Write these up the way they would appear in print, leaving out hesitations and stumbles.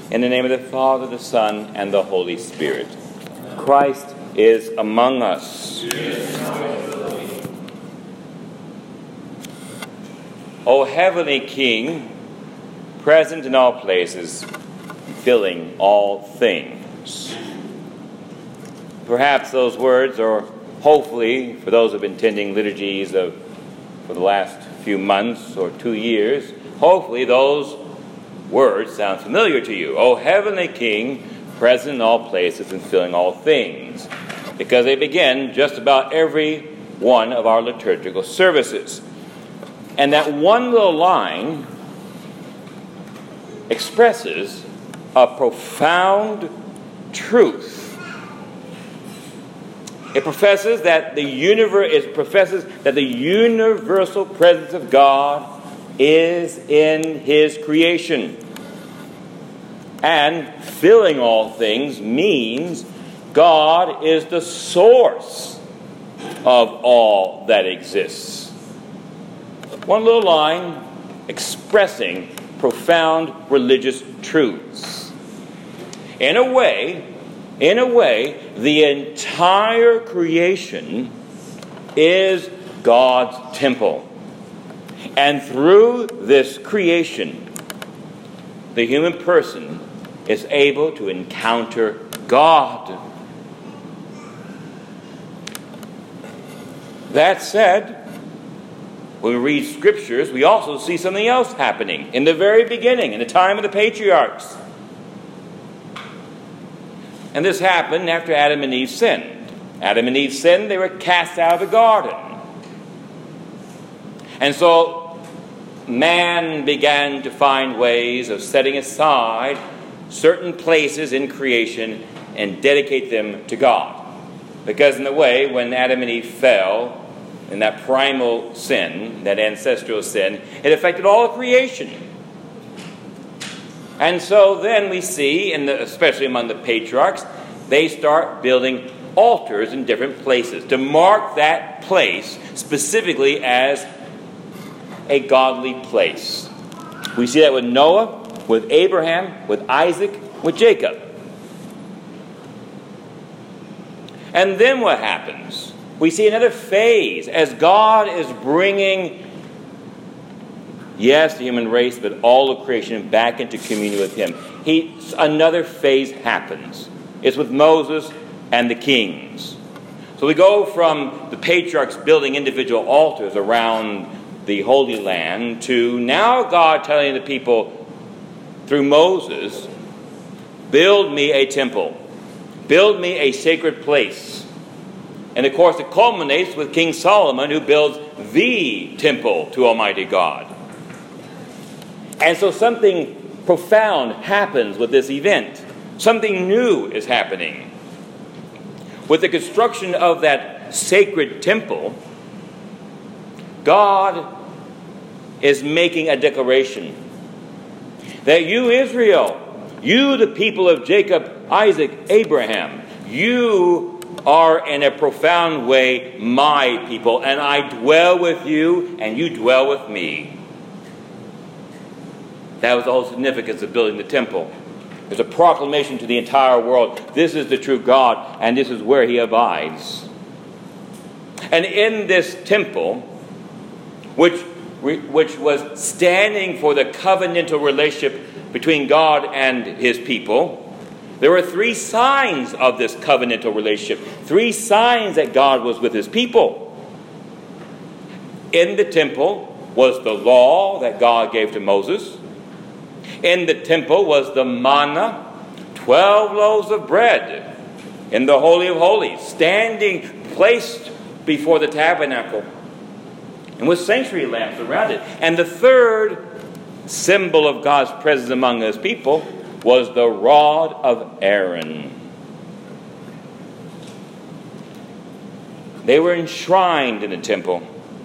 In the name of the Father, the Son, and the Holy Spirit. Christ is among us. O heavenly King, present in all places, filling all things. Perhaps those words, or hopefully, for those who have been attending liturgies for the last few months or 2 years, hopefully those words sound familiar to you. O heavenly King, present in all places and filling all things. Because they begin just about every one of our liturgical services. And that one little line expresses a profound truth. It professes that the universal presence of God is in His creation. And filling all things means God is the source of all that exists. One little line expressing profound religious truths. In a way, the entire creation is God's temple. And through this creation, the human person is able to encounter God. That said, when we read scriptures, we also see something else happening in the very beginning, in the time of the patriarchs. And this happened after Adam and Eve sinned. Adam and Eve sinned, they were cast out of the garden. And so man began to find ways of setting aside certain places in creation and dedicate them to God. Because in the way, when Adam and Eve fell in that primal sin, that ancestral sin, it affected all of creation. And so then we see, especially among the patriarchs, they start building altars in different places to mark that place specifically as a godly place. We see that with Noah, with Abraham, with Isaac, with Jacob. And then what happens? We see another phase as God is bringing, yes, the human race, but all of creation back into communion with Him. Another phase happens. It's with Moses and the kings. So we go from the patriarchs building individual altars around the Holy Land to now God telling the people through Moses, build me a temple. Build me a sacred place. And of course it culminates with King Solomon, who builds the temple to Almighty God. And so something profound happens with this event. Something new is happening. With the construction of that sacred temple, God is making a declaration that you, Israel, you, the people of Jacob, Isaac, Abraham, you are in a profound way my people, and I dwell with you, and you dwell with me. That was the whole significance of building the temple. There's a proclamation to the entire world. This is the true God, and this is where He abides. And in this temple, which was standing for the covenantal relationship between God and His people, there were 3 signs of this covenantal relationship. 3 signs that God was with His people. In the temple was the law that God gave to Moses. In the temple was the manna, 12 loaves of bread in the Holy of Holies, placed before the tabernacle, and with sanctuary lamps around it. And the third symbol of God's presence among His people was the rod of Aaron. They were enshrined in the temple.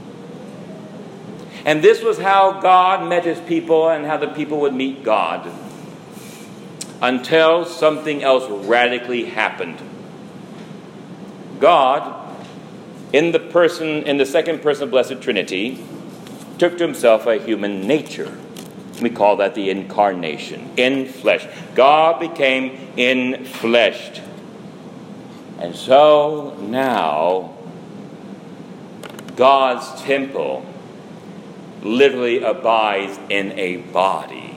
And this was how God met His people and how the people would meet God. Until something else radically happened. God, in the second person of Blessed Trinity, took to Himself a human nature. We call that the incarnation, in flesh. God became infleshed. And so now, God's temple literally abides in a body.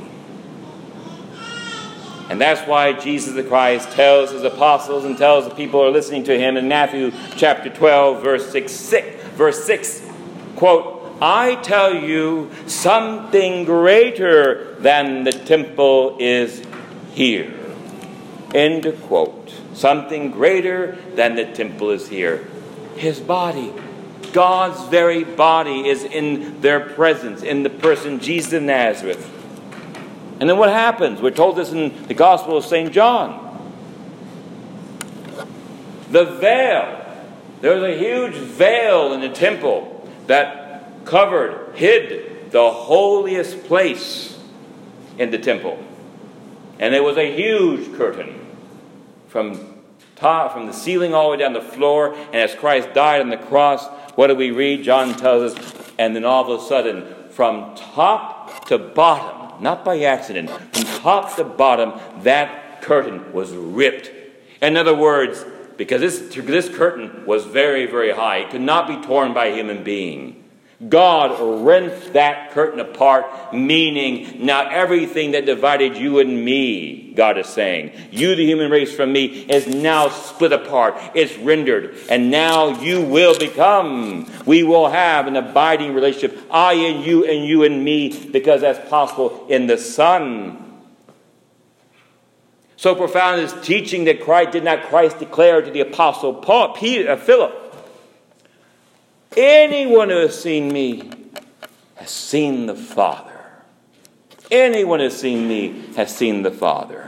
And that's why Jesus the Christ tells his apostles and tells the people who are listening to him in Matthew chapter 12, verse 6, quote, "I tell you, something greater than the temple is here." End of quote. Something greater than the temple is here. His body. God's very body is in their presence, in the person Jesus of Nazareth. And then what happens? We're told this in the Gospel of St. John. The veil. There was a huge veil in the temple that hid the holiest place in the temple. And there was a huge curtain from the ceiling all the way down the floor. And as Christ died on the cross, what do we read? John tells us, and then all of a sudden, from top to bottom, not by accident, from top to bottom, that curtain was ripped. In other words, because this curtain was very, very high, it could not be torn by a human being. God rent that curtain apart, meaning now everything that divided you and me, God is saying, you the human race from me, is now split apart. It's rendered. And now we will have an abiding relationship, I and you and me, because that's possible in the Son. So profound is teaching that Christ declare to the Apostle Philip, anyone who has seen me has seen the Father. Anyone who has seen me has seen the Father.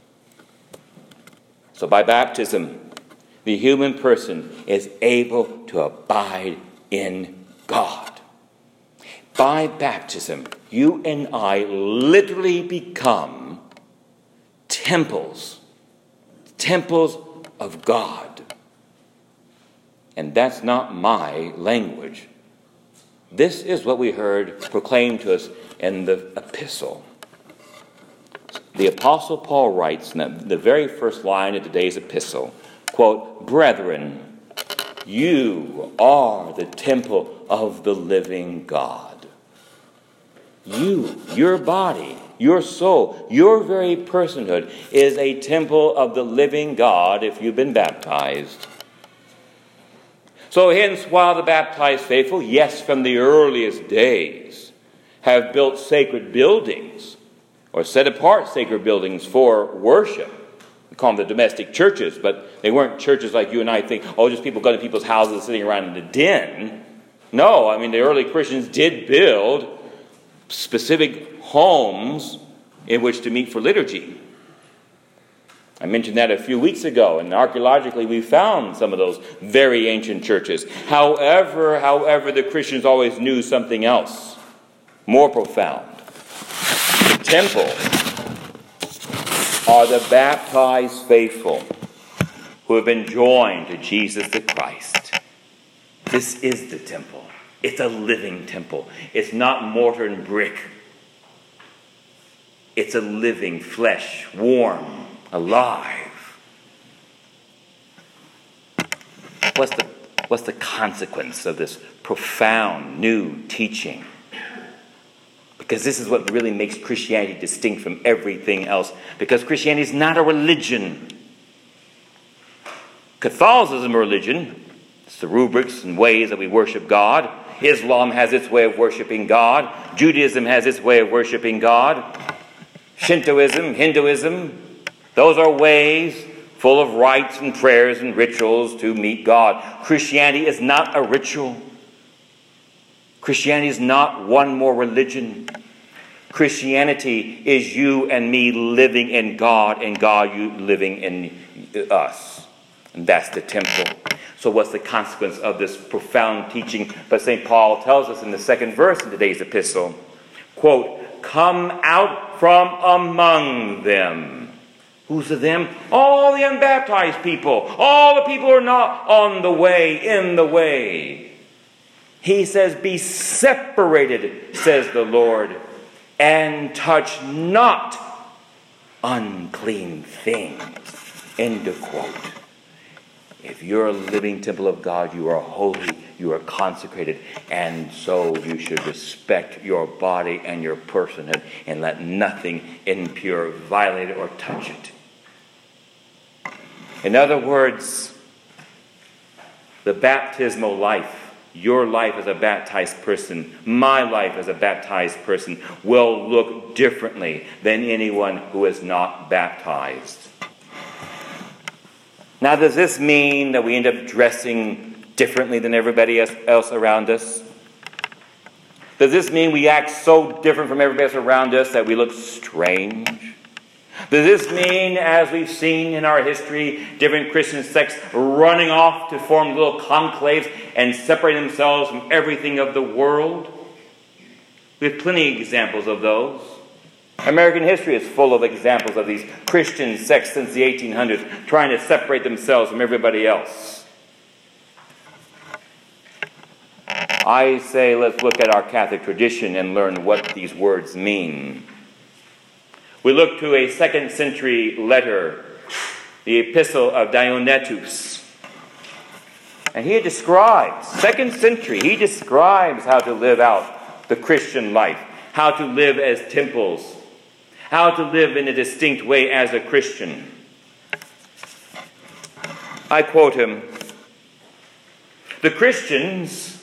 So by baptism, the human person is able to abide in God. By baptism, you and I literally become temples of God. And that's not my language. This is what we heard proclaimed to us in the epistle. The Apostle Paul writes in the very first line of today's epistle, quote, "Brethren, you are the temple of the living God." Your body, your soul, your very personhood is a temple of the living God if you've been baptized. So hence, while the baptized faithful, yes, from the earliest days, have built sacred buildings, or set apart sacred buildings for worship. We call them the domestic churches, but they weren't churches like you and I think, just people going to people's houses sitting around in the den. No, the early Christians did build specific homes in which to meet for liturgy. I mentioned that a few weeks ago, and archaeologically we found some of those very ancient churches. However, the Christians always knew something else, more profound. The temple are the baptized faithful who have been joined to Jesus the Christ. This is the temple. It's a living temple. It's not mortar and brick. It's a living flesh, warm, alive. What's the consequence of this profound new teaching? Because this is what really makes Christianity distinct from everything else. Because Christianity is not a religion. Catholicism is a religion. It's the rubrics and ways that we worship God. Islam has its way of worshiping God. Judaism has its way of worshiping God. Shintoism, Hinduism, those are ways full of rites and prayers and rituals to meet God. Christianity is not a ritual. Christianity is not one more religion. Christianity is you and me living in God and God you living in us. And that's the temple. So what's the consequence of this profound teaching? But St. Paul tells us in the second verse in today's epistle, quote, "Come out from among them." Who's the them? All the unbaptized people. All the people who are not on the way, in the way. He says, "Be separated," says the Lord, and touch not unclean things. End of quote. If you're a living temple of God, you are holy, you are consecrated, and so you should respect your body and your personhood and let nothing impure violate it or touch it. In other words, the baptismal life, your life as a baptized person, my life as a baptized person, will look differently than anyone who is not baptized. Now, does this mean that we end up dressing differently than everybody else around us? Does this mean we act so different from everybody else around us that we look strange? Does this mean, as we've seen in our history, different Christian sects running off to form little conclaves and separate themselves from everything of the world? We have plenty of examples of those. American history is full of examples of these Christian sects since the 1800s trying to separate themselves from everybody else. I say let's look at our Catholic tradition and learn what these words mean. We look to a 2nd century letter, the Epistle of Diognetus. And he describes, 2nd century, he describes how to live out the Christian life, how to live as temples, how to live in a distinct way as a Christian. I quote him, "The Christians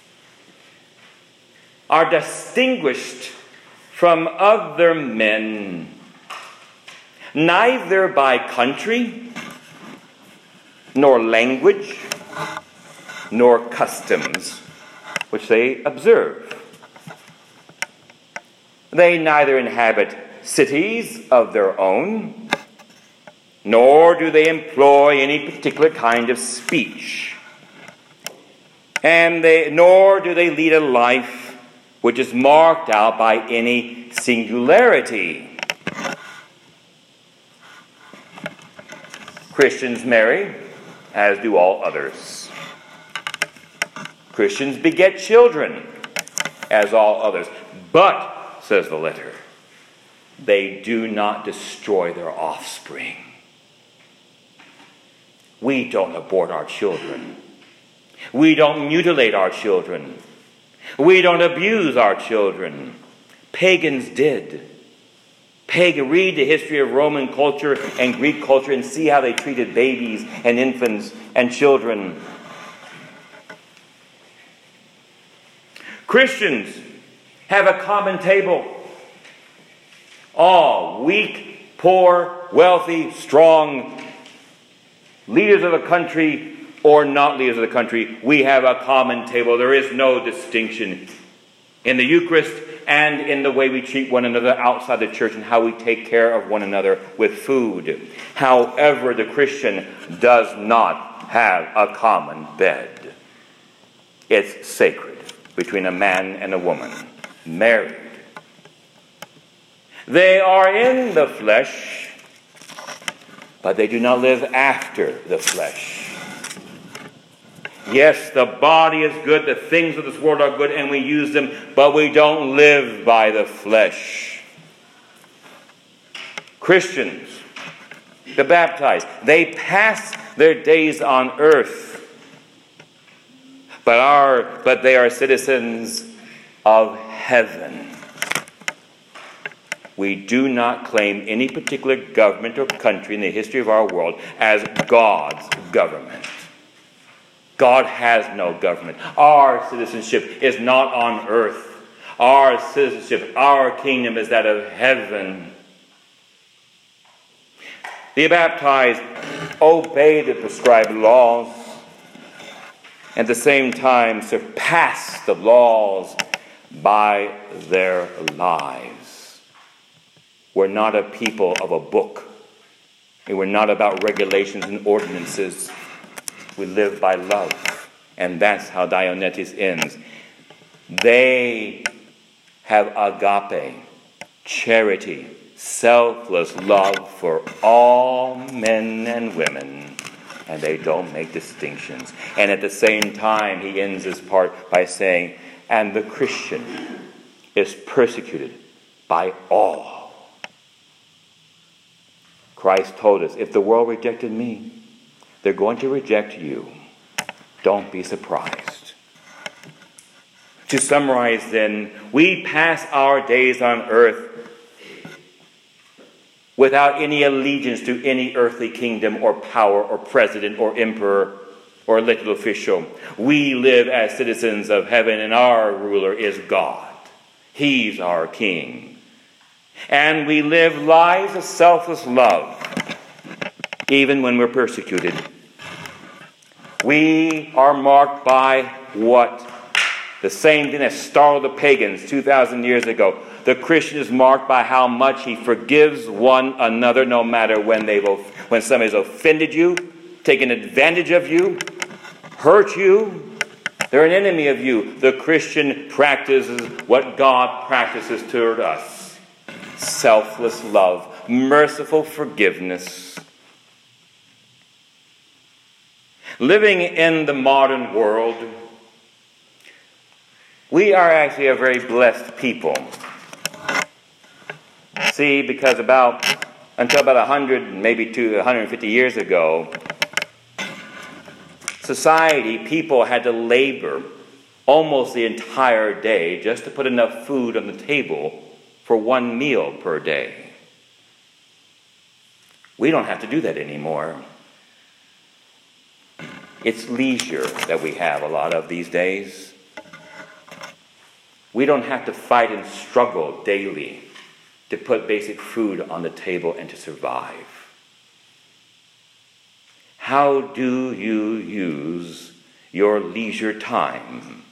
are distinguished from other men, neither by country, nor language, nor customs, which they observe. They neither inhabit cities of their own, nor do they employ any particular kind of speech, nor do they lead a life which is marked out by any singularity. Christians marry, as do all others. Christians beget children, as all others. But, says the letter, they do not destroy their offspring. We don't abort our children. We don't mutilate our children. We don't abuse our children. Pagans did. Read the history of Roman culture and Greek culture and see how they treated babies and infants and children. Christians have a common table. All weak, poor, wealthy, strong, leaders of the country or not leaders of the country, we have a common table. There is no distinction in the Eucharist and in the way we treat one another outside the church and how we take care of one another with food. However, the Christian does not have a common bed. It's sacred between a man and a woman, married. They are in the flesh, but they do not live after the flesh. Yes, the body is good, the things of this world are good, and we use them, but we don't live by the flesh. Christians, the baptized, they pass their days on earth, but they are citizens of heaven. We do not claim any particular government or country in the history of our world as God's government. God has no government. Our citizenship is not on earth. Our citizenship, our kingdom is that of heaven. The baptized obey the prescribed laws, and at the same time surpass the laws by their lives. We're not a people of a book. And we're not about regulations and ordinances. We live by love. And that's how Diognetus ends. They have agape, charity, selfless love for all men and women. And they don't make distinctions. And at the same time, he ends this part by saying, and the Christian is persecuted by all. Christ told us, if the world rejected me, they're going to reject you. Don't be surprised. To summarize then, we pass our days on earth without any allegiance to any earthly kingdom or power or president or emperor or elected official. We live as citizens of heaven, and our ruler is God. He's our king. And we live lives of selfless love, even when we're persecuted. We are marked by what? The same thing that startled the pagans 2,000 years ago. The Christian is marked by how much he forgives one another, no matter when somebody's offended you, taken advantage of you, hurt you. They're an enemy of you. The Christian practices what God practices toward us. Selfless love, merciful forgiveness. Living in the modern world, we are actually a very blessed people. See, because until about 100, maybe 150 years ago, people had to labor almost the entire day just to put enough food on the table for one meal per day. We don't have to do that anymore. It's leisure that we have a lot of these days. We don't have to fight and struggle daily to put basic food on the table and to survive. How do you use your leisure time?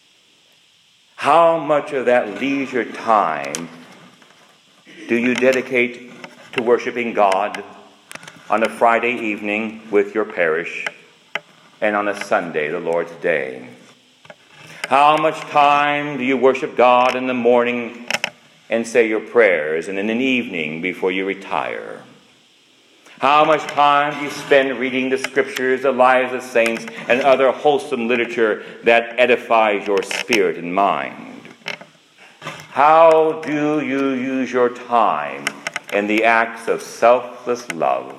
How much of that leisure time do you dedicate to worshiping God on a Friday evening with your parish and on a Sunday, the Lord's Day? How much time do you worship God in the morning and say your prayers, and in an evening before you retire? How much time do you spend reading the scriptures, the lives of saints, and other wholesome literature that edifies your spirit and mind? How do you use your time in the acts of selfless love?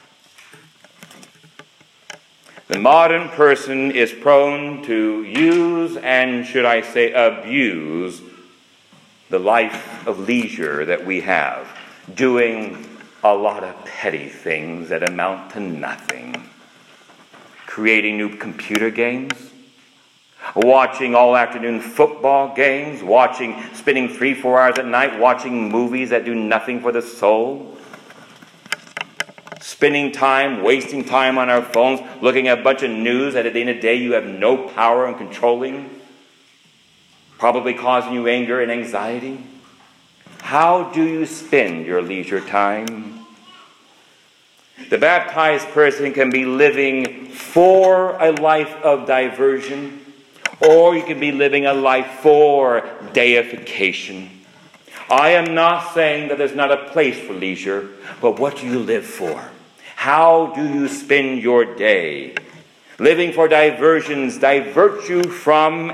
The modern person is prone to use, and should I say abuse, the life of leisure that we have, doing a lot of petty things that amount to nothing. Creating new computer games, watching all afternoon football games, spending 3-4 hours at night watching movies that do nothing for the soul, spending time, wasting time on our phones, looking at a bunch of news that at the end of the day you have no power in controlling, probably causing you anger and anxiety. How do you spend your leisure time? The baptized person can be living for a life of diversion, or you can be living a life for deification. I am not saying that there's not a place for leisure, but what do you live for? How do you spend your day? Living for diversions divert you from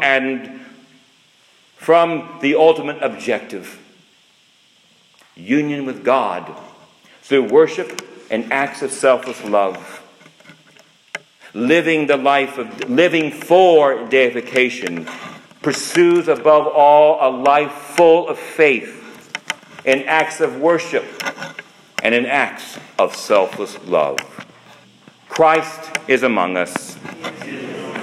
the ultimate objective. Union with God through worship and acts of selfless love. Living for deification pursues above all a life full of faith in acts of worship and in acts of selfless love. Christ is among us.